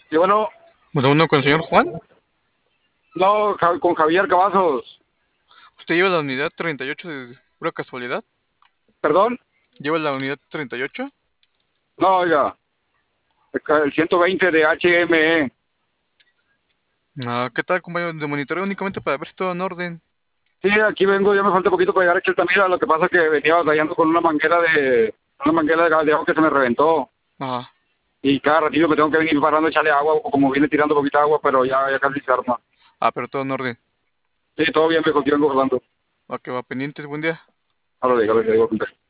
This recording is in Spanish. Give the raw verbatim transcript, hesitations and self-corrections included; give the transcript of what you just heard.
Y bueno, Bueno, uno con el señor Juan. no, Ja- con Javier Cavazos. ¿Usted lleva la unidad treinta y ocho de pura casualidad? ¿Perdón? ¿Lleva la unidad treinta y ocho? No, oiga, el ciento veinte de H M E. Ah, ¿qué tal, compañero? De monitoreo únicamente para ver si todo en orden. Sí, aquí vengo, ya me falta poquito para llegar a Cheltamira. Lo que pasa es que venía batallando con una manguera de una manguera de gas de agua que se me reventó. Ah, Y cada ratito me tengo que venir parando a echarle agua, o como viene tirando poquita agua, pero ya, ya casi se arma. ah, pero todo en orden. Sí, todo bien, viejo, aquí vengo hablando. Va que va pendientes, buen día. Ahora le digo, le digo,